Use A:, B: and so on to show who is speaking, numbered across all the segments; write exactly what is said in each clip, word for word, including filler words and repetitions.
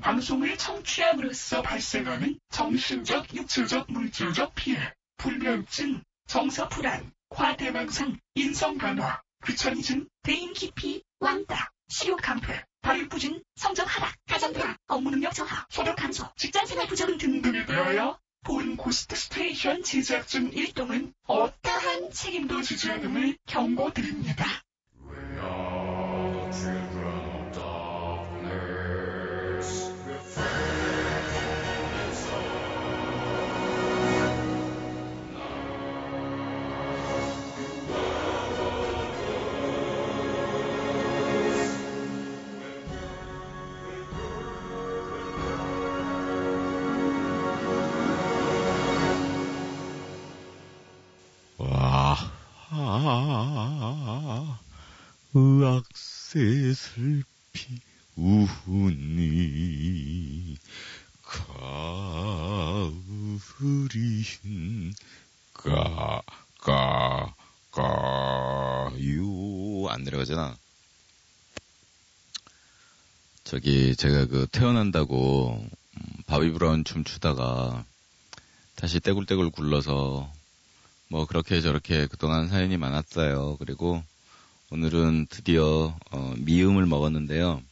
A: 방송을 청취함으로써 발생하는 정신적, 육체적, 물질적 피해, 불면증, 정서불안, 과대망상, 인성간화, 귀차니즘, 대인 기피, 왕따, 식욕감퇴, 발육부진, 성적 하락, 가정불안, 업무능력 저하, 소득 감소, 직장생활 부적응 등등에 대하여 본 고스트 스테이션 제작 중 일동은 어떠한 책임도 지지 않음을 경고드립니다. We are the children of darkness. We fight for the
B: 와, 아, 의학세 슬피 우니 가을인 가, 가, 가요. 안 내려가잖아. 저기, 제가 그 태어난다고 바비 브라운 춤 추다가 다시 떼굴떼굴 굴러서 뭐 그렇게 저렇게 그동안 사연이 많았어요. 그리고 오늘은 드디어 어, 미음을 먹었는데요.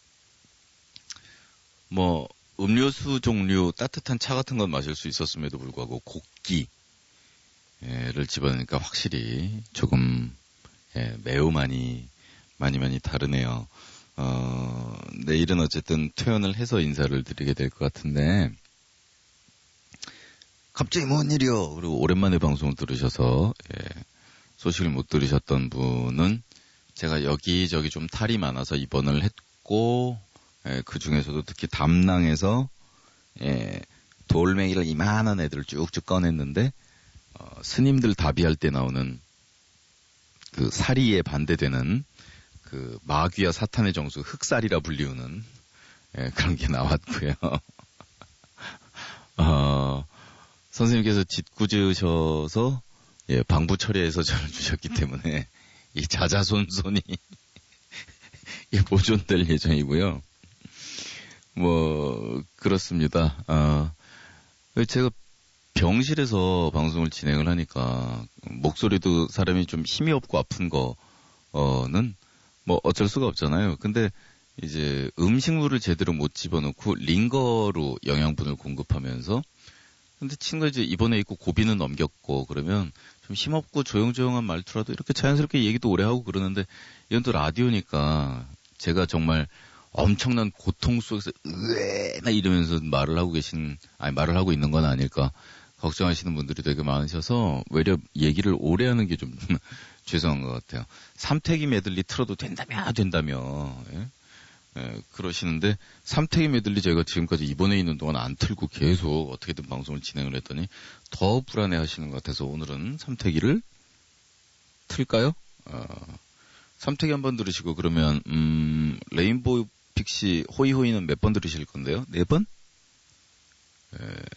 B: 뭐 음료수 종류 따뜻한 차 같은 건 마실 수 있었음에도 불구하고 곡기를 집어넣으니까 확실히 조금 예, 매우 많이 많이 많이 다르네요. 어, 내일은 어쨌든 퇴원을 해서 인사를 드리게 될 것 같은데 갑자기 뭔 일이요? 그리고 오랜만에 방송을 들으셔서 예, 소식을 못 들으셨던 분은 제가 여기저기 좀 탈이 많아서 입원을 했고 예, 그 중에서도 특히 담낭에서 예, 돌멩이를 이만한 애들을 쭉쭉 꺼냈는데 어, 스님들 다비할 때 나오는 그 사리에 반대되는 그 마귀와 사탄의 정수 흑살이라 불리우는 예, 그런 게 나왔고요. 어, 선생님께서 짓궂으셔서 예, 방부 처리해서 저를 주셨기 때문에 이 자자손손이 보존될 예정이고요. 뭐 그렇습니다. 아, 제가 병실에서 방송을 진행을 하니까 목소리도 사람이 좀 힘이 없고 아픈 거는 뭐 어쩔 수가 없잖아요. 근데 이제 음식물을 제대로 못 집어넣고 링거로 영양분을 공급하면서 근데 친구가 이제 입원해 있고 고비는 넘겼고 그러면 좀 힘없고 조용조용한 말투라도 이렇게 자연스럽게 얘기도 오래 하고 그러는데 이건 또 라디오니까 제가 정말 엄청난 고통 속에서 으에나 이러면서 말을 하고 계신 아니 말을 하고 있는 건 아닐까 걱정하시는 분들이 되게 많으셔서 외려 얘기를 오래 하는 게 좀 죄송한 것 같아요. 삼태기 메들리 틀어도 된다며 된다며 예? 예, 그러시는데 삼태기 메들리 제가 지금까지 입원해 있는 동안 안 틀고 계속 어떻게든 방송을 진행을 했더니 더 불안해 하시는 것 같아서 오늘은 삼태기를 틀까요? 어, 삼태기 한번 들으시고 그러면 음, 레인보우 픽시 호이호이는 몇 번 들으실 건데요? 네 번? 예,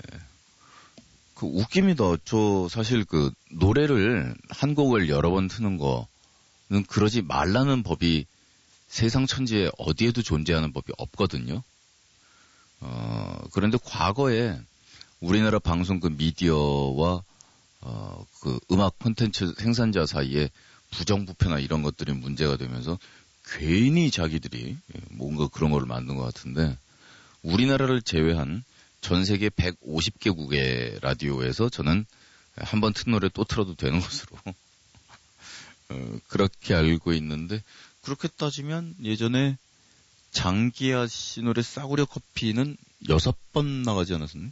B: 그 웃깁니다. 저 사실 그 노래를 한 곡을 여러 번 트는 거는 그러지 말라는 법이 세상 천지에 어디에도 존재하는 법이 없거든요. 어, 그런데 과거에 우리나라 방송 그 미디어와 어, 그 음악 콘텐츠 생산자 사이에 부정부패나 이런 것들이 문제가 되면서 괜히 자기들이 뭔가 그런 걸 만든 것 같은데 우리나라를 제외한 전 세계 백오십 개국의 라디오에서 저는 한 번 튼 노래 또 틀어도 되는 것으로 어, 그렇게 알고 있는데 그렇게 따지면 예전에 장기하 씨 노래 싸구려 커피는 여섯 번 나가지 않았었니?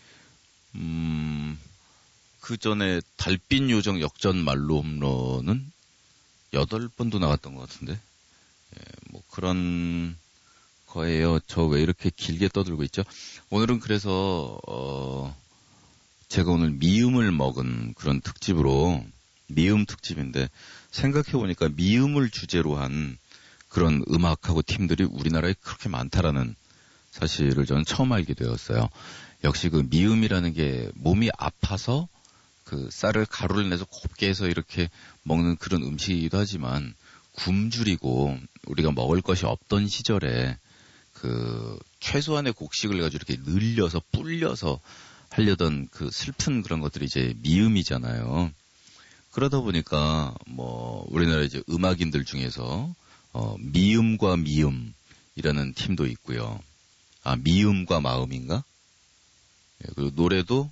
B: 음, 그 전에 달빛 요정 역전 말로 홈런은 여덟 번도 나갔던 것 같은데, 예, 뭐 그런 거예요. 저 왜 이렇게 길게 떠들고 있죠? 오늘은 그래서 어, 제가 오늘 미음을 먹은 그런 특집으로 미음 특집인데 생각해보니까 미음을 주제로 한 그런 음악하고 팀들이 우리나라에 그렇게 많다라는 사실을 저는 처음 알게 되었어요. 역시 그 미음이라는 게 몸이 아파서 그 쌀을 가루를 내서 곱게 해서 이렇게 먹는 그런 음식이기도 하지만 굶주리고 우리가 먹을 것이 없던 시절에 그 최소한의 곡식을 가지고 이렇게 늘려서 불려서 하려던 그 슬픈 그런 것들이 이제 미음이잖아요. 그러다 보니까 뭐 우리나라 이제 음악인들 중에서 어 미음과 미음이라는 팀도 있고요. 아 미음과 마음인가? 예, 그리고 노래도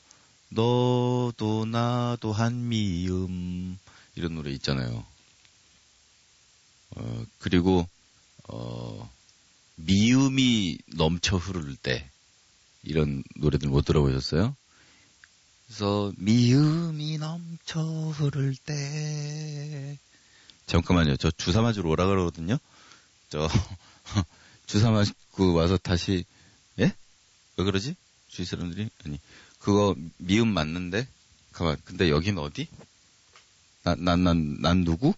B: 너도 나도 한 미음 이런 노래 있잖아요. 어 그리고 어 미음이 넘쳐 흐를 때 이런 노래들 못 들어보셨어요? 그래서 미음이 넘쳐 흐를 때 잠깐만요. 저 주사 맞으러 오라 그러거든요. 저 주사 맞고 와서 다시 예? 왜 그러지? 주위 사람들이 아니 그거 미음 맞는데 가만. 근데 여긴 어디? 난 난 난 난 누구?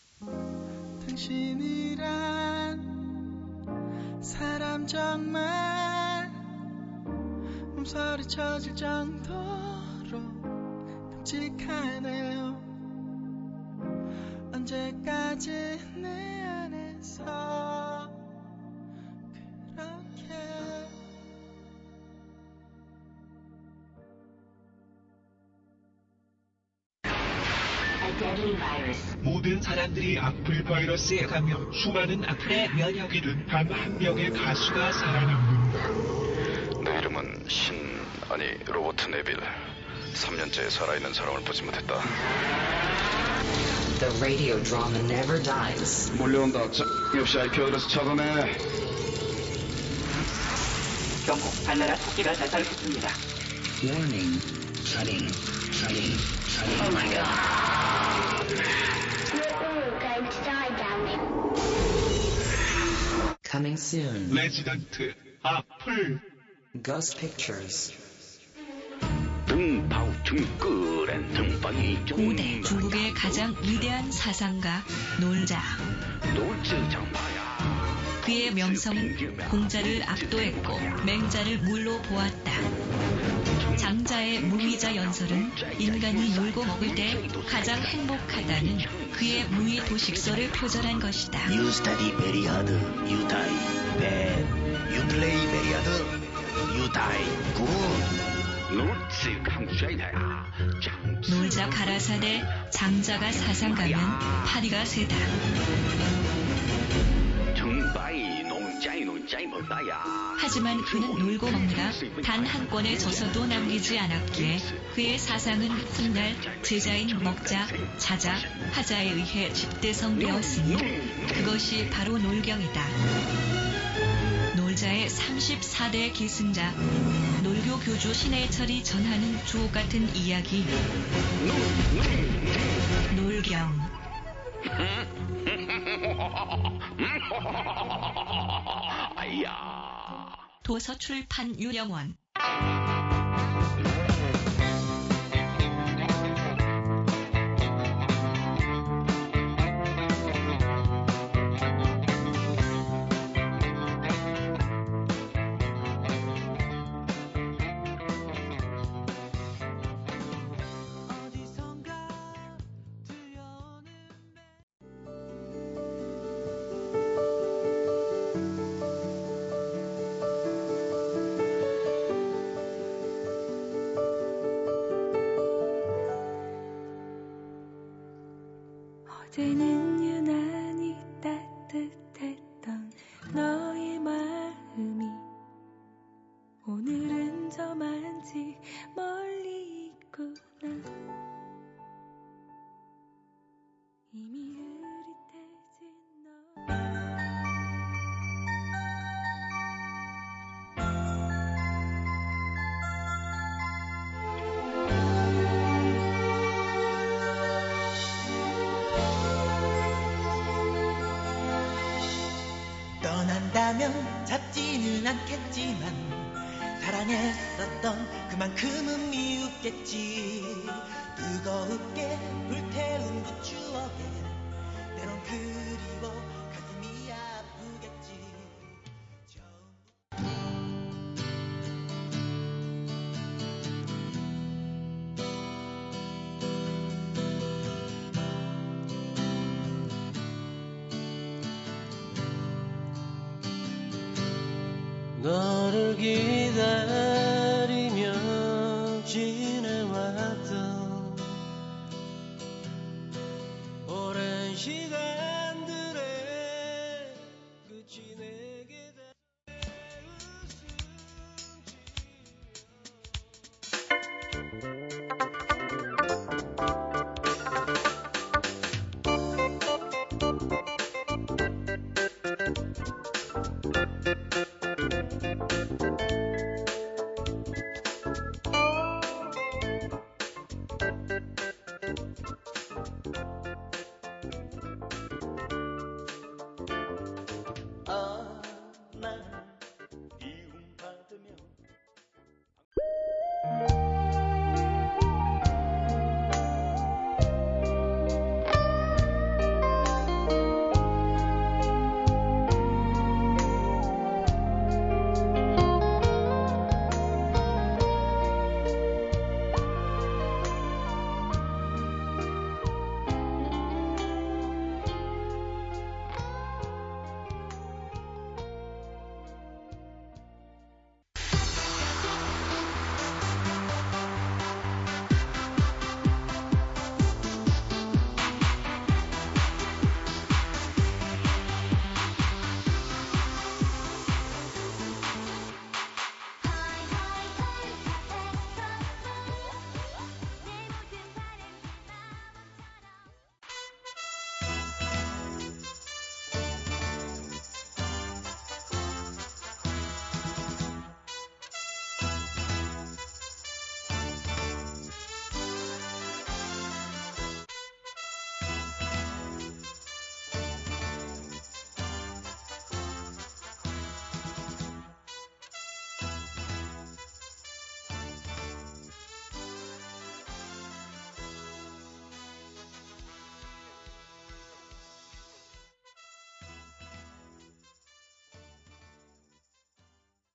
C: 당신이란 사람 정말 몸서리 쳐질 정도로 끔찍하네요. 언제까지 내 안에서 그렇게
A: 모든 사람들이 악플 바이러스에 감염, 수많은 악플에 면역이 된 단 한 명의 가수가 살아남는다.
D: 내 이름은 신, 아니 로버트 네빌. 삼 년째 살아있는 사람을 보지 못했다.
E: The radio drama never dies.
D: 몰려온다. 자, 역시 아이피어드에서 찾아내.
A: 경고, 발나라 토끼가 자살했습니다.
E: Warning. Shutting. Shutting. Shutting. Oh my god.
F: We're all going to die down there.
E: Coming soon.
A: 레지던트, 악플.
E: Ghost Pictures.
G: 고대 중국의 가장 위대한 사상가 놀자. 그의 명성은 공자를 압도했고 맹자를 물로 보았다. 장자의 무의자 연설은 인간이 놀고 먹을 때 가장 행복하다는 그의 무의 도식설을 표절한 것이다.
H: You study very hard, you die bad. You play very hard, you die good.
G: 놀자 가라사대 장자가 사상가면 파리가 세다. 하지만 그는 놀고 먹느라 단 한 권의 저서도 남기지 않았기에 그의 사상은 훗날 제자인 먹자, 자자, 하자에 의해 집대성되었으니 그것이 바로 놀경이다. 놀자의 삼십사 대 기승자, 놀교 교주 신해철이 전하는 주옥같은 이야기, 놀경. 도서출판 유령원.
I: 어제는 유난히 따뜻했던 너의 마음이 오늘은 저만치 멀리 있구나. 이미 흐릿해진 너.
C: 떠난다면 잡지는 않겠지만 사랑했었던 그만큼은 미웠겠지. 뜨겁게 불태운 그 추억에 때론 그리워 가슴이 아프겠지.
J: 모르기